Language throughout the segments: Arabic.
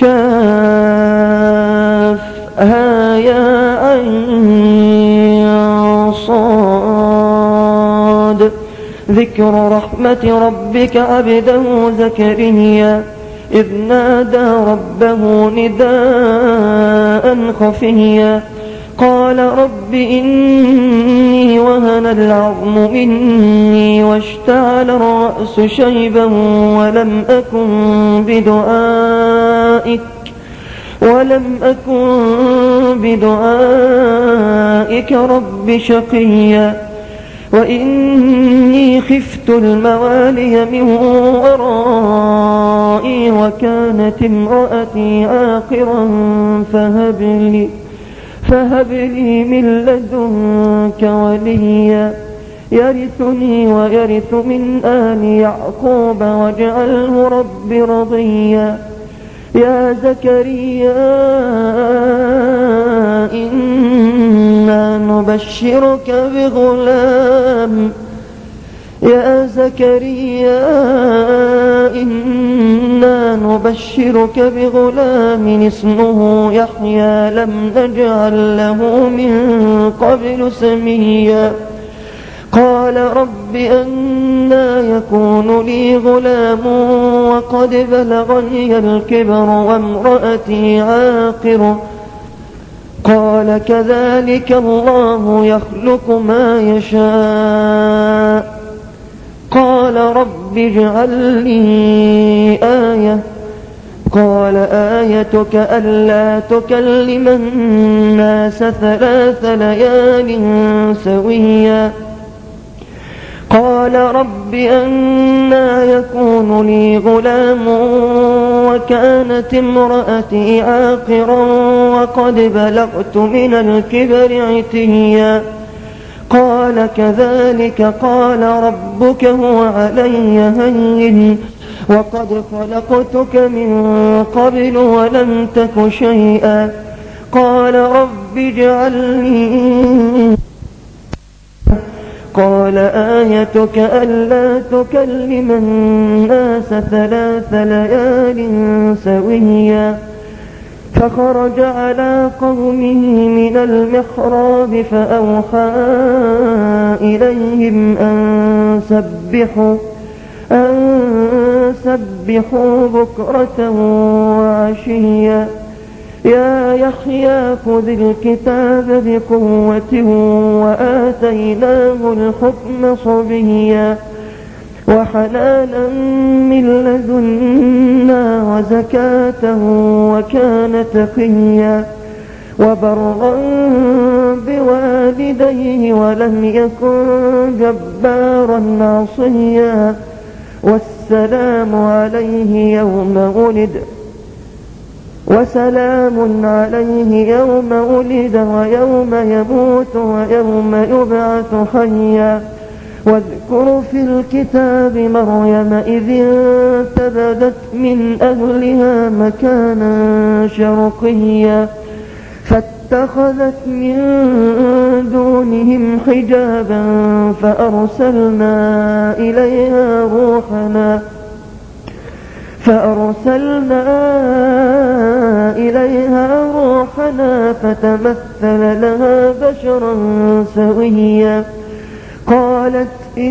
كافها يا عين صاد. ذكر رحمة ربك عبده زكريا إذ نادى ربه نداء خفيا قال رب إني وهن العظم مني واشتعل الرأس شيبا ولم أكن بدعائك رب شقيا وإني خفت الموالي من ورائي وكانت امرأتي عاقرا فهب لي من لدنك وليا يرثني ويرث من آل يعقوب واجعله رب رضيا. يا زكريا إنا نبشرك بغلام اسمه يحيى لم نجعل له من قبل سميا. قال رب أنى يكون لي غلام وقد بلغني الكبر وامرأتي عاقر. قال كذلك الله يخلق ما يشاء. قال رب اجعل لي آية. قال آيتك ألا تكلم الناس 3 ليال سويا. قال رب أنى يكون لي غلام وكانت امرأتي عاقرا وقد بلغت من الكبر عتيا. قال كذلك قال ربك هو علي هين وقد خلقتك من قبل ولم تك شيئا. قال رب اجعل لي. قال آيتك ألا تكلم الناس 3 ليال سويا. فخرج على قومه من المحراب فأوحى إليهم أن سبحوا بكرة وعشيا. يا يحيى خذ الكتاب بقوة وآتيناه الحكم صبيا وحنانا من لدنا وزكاة وكان تقيا وبرا بوالديه ولم يكن جبارا عصيا. والسلام عليه يوم ولد ويوم يموت ويوم يبعث حيا. واذكر في الكتاب مريم إذ انتبذت من أهلها مكانا شرقيا فاتخذت من دونهم حجابا فأرسلنا إليها روحنا فتمثل لها بشرا سويا. قالت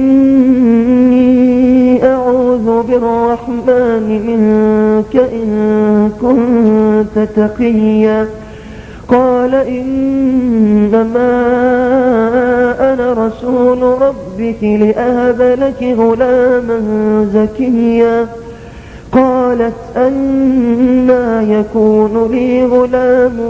إني أعوذ بالرحمن منك إن كنت تقيا. قال إنما أنا رسول ربك لأهب لك غلاما زكيا. قالت أنى يكون لي غلام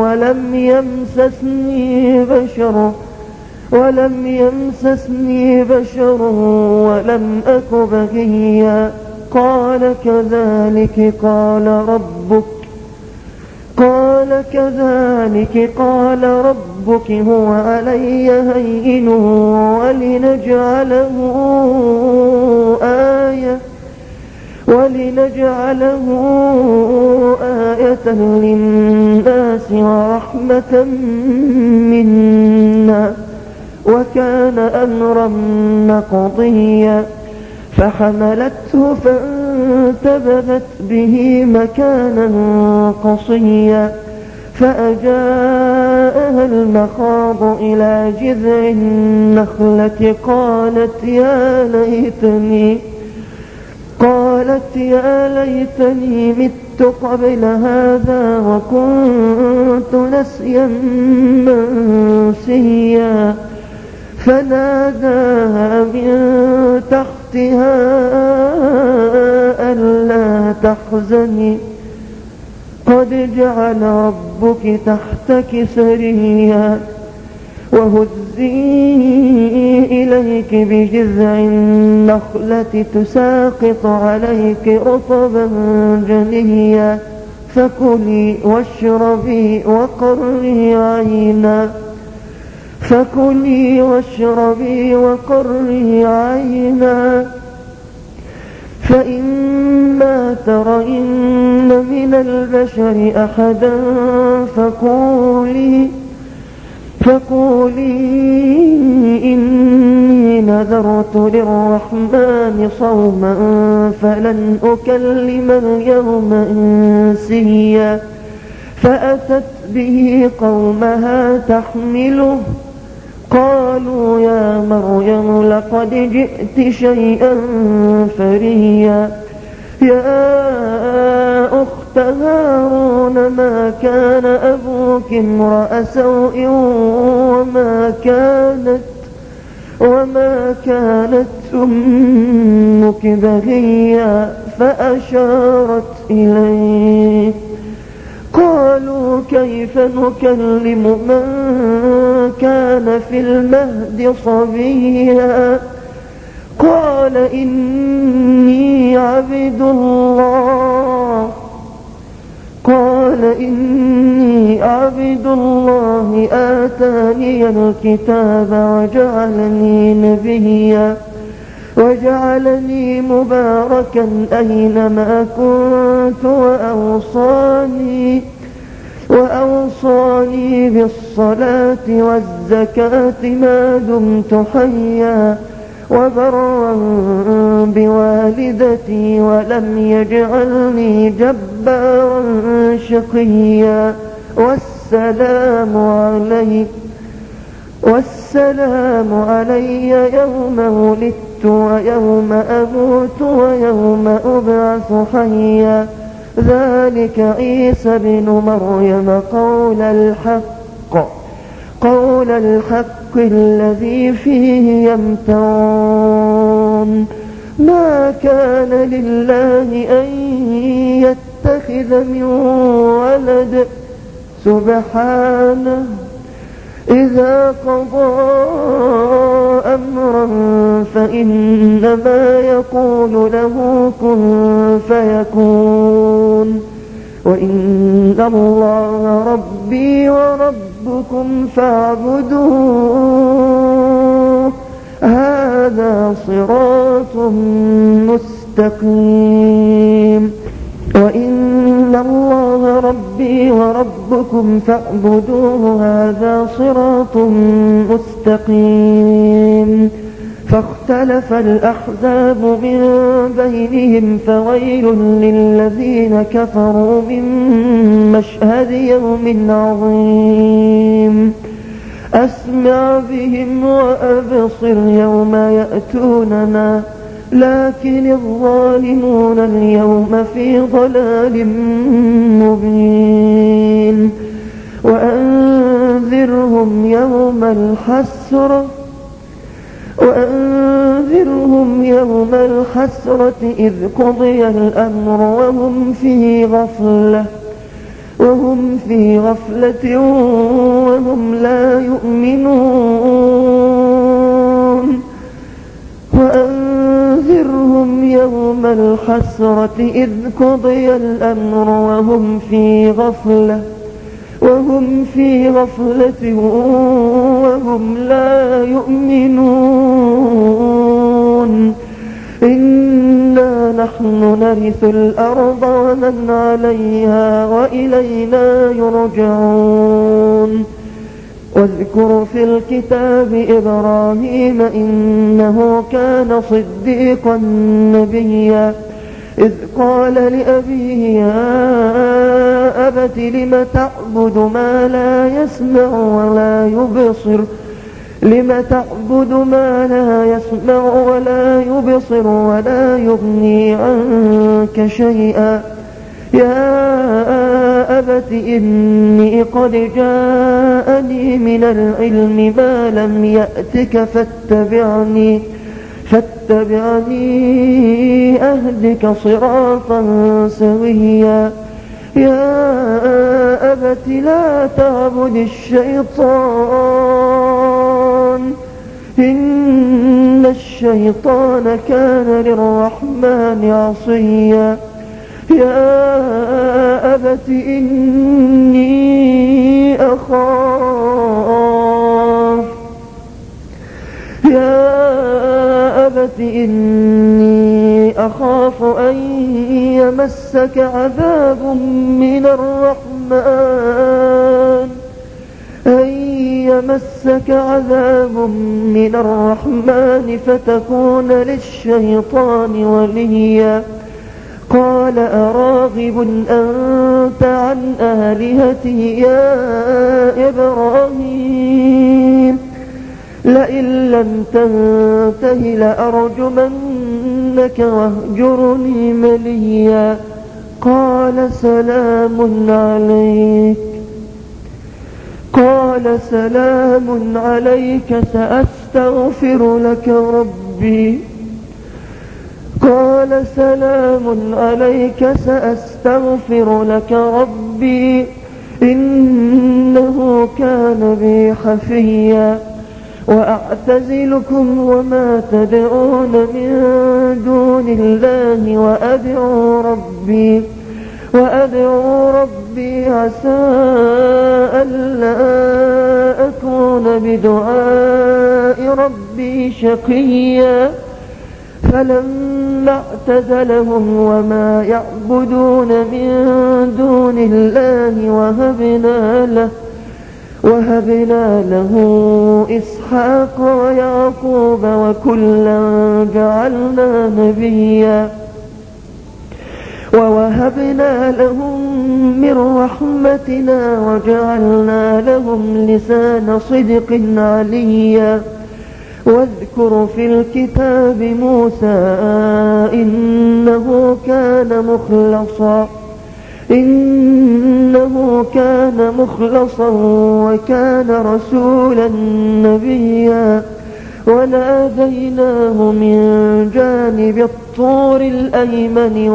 ولم يمسسني بشر ولم أك بغيا. قال كذلك قال ربك هو علي هين ولنجعله آية للناس ورحمة منا وكان أمرا مقضيا. فحملته فانتبذت به مكانا قصيا فأجاءها المخاض إلى جذع النخلة قالت يا ليتني مت قبل هذا وكنت نسيا منسيا فناداها من تحتها ألا تحزني قد جعل ربك تحتك سريا وهزي إليك بجذع النخلة تساقط عليك رطبا جنيا فكلي واشربي وقري عينا فإما ترين من البشر أحدا فقولي إني نذرت للرحمن صوما فلن أكلم اليوم إنسيا فأتت به قومها تحمله قالوا يا مريم لقد جئت شيئا فريا يا أخت هارون ما كان أبوك امرأ سوء وما كانت أمك بغيا فأشارت إليه قالوا كيف نكلم من كان في المهد صبيا قال إني عبد الله آتاني الكتاب وجعلني مباركا أينما كنت وأوصاني بالصلاة والزكاة ما دمت حيا وبرا بوالدتي ولم يجعلني جبارا شقيا والسلام علي يوم ولدت ويوم أموت ويوم أبعث حيا ذلك عيسى بن مريم قول الحق الذي فيه يمترون ما كان لله أن يتخذ من ولد سبحانه إذا قضى أمرا فإنما يقول له كن فيكون وإن الله ربي وربكم فاعبدوه هذا صراط مستقيم وإن الله ربي وربكم فاعبدوه هذا صراط مستقيم فاختلف الأحزاب من بينهم فويل للذين كفروا من مشهد يوم عظيم أسمع بهم وأبصر يوم يأتوننا لكن الظالمون اليوم في ضلال مبين وأنذرهم يوم الحسرة إذ قضي الأمر وهم في غفلة وهم لا يؤمنون وأنذرهم يوم الحسرة إذ قضي الأمر وهم في غفلة وهم لا يؤمنون إنا نحن نرث الأرض ومن عليها وإلينا يرجعون واذكر في الكتاب إبراهيم إنه كان صديقا نبيا إذ قال لأبيه يا أبت لم تعبد ما لا يسمع ولا يبصر ولا يغني عنك شيئا يا أبت إني قد جاءني من العلم ما لم يأتك فاتبعني أهدك صراطا سويا يا أبت لا تعبد الشيطان إن الشيطان كان للرحمن عصيا يا أبت إني أخاف أن يمسك عذاب من الرحمن فتكون للشيطان وليا قال أراغب أنت عن آلهتي يا إبراهيم لئن لم تنته لأرجمنك واهجرني مليا قال سلام عليك سأستغفر لك ربي إنه كان بي حفيا وأعتزلكم وما تدعون من دون الله وأدعو ربي عسى ألا أكون بدعاء ربي شقيا فلما اعتزلهم وما يعبدون من دون الله وهبنا له إسحاق ويعقوب وكلا جعلنا نبيا ووهبنا لهم من رحمتنا وجعلنا لهم لسان صدق عليا واذكر في الكتاب موسى إنه كان مخلصا وكان رسولا نبيا وناديناه من جانب الطور الأيمن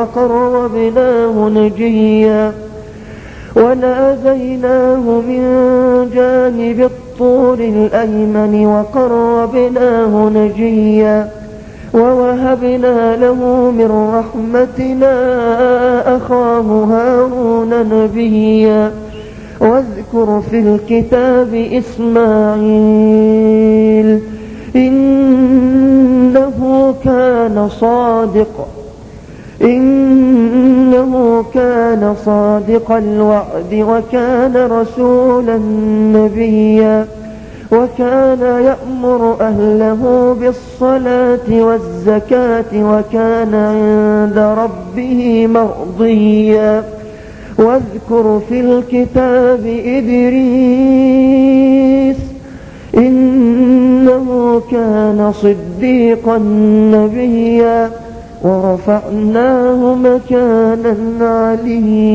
وقربناه نجيا ووهبنا له من رحمتنا أخاه هارون نبيا واذكر في الكتاب إسماعيل إنه كان صادق الوعد وكان رسولا نبيا وكان يأمر أهله بالصلاة والزكاة وكان عند ربه مرضيا واذكر في الكتاب إدريس إنه كان صديقا نبيا ورفعناه مكانا عليا.